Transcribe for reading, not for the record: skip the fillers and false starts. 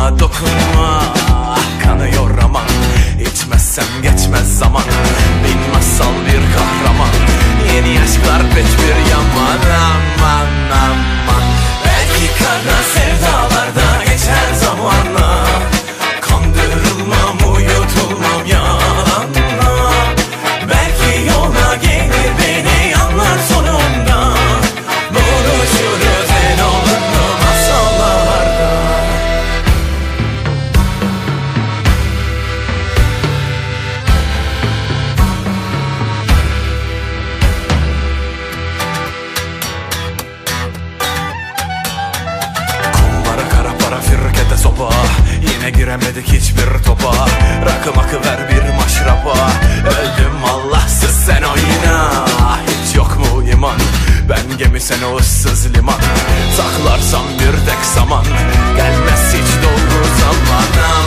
dokunma, kanıyor aman. İçmezsem geçmez zaman, bin masal bir kahraman. Yeni aşklar pek bir yaman, aman aman. Belki kara sevdalarda geçer zamanla, kandırılmam, uyutulmam yalanla. Belki yola gelir beni anlar sonunda, buluşuruz en olumlu masallarda. Kolları kara para firkete sopa, yine giremedik hiçbir topa. Rakı makı ver bir maşrapa, öldüm Allahsız sen oyna. Hiç yok mu iman, ben gemi sen o ıssız liman. Saklarsam bir tek saman, gelmez hiç doğru zaman.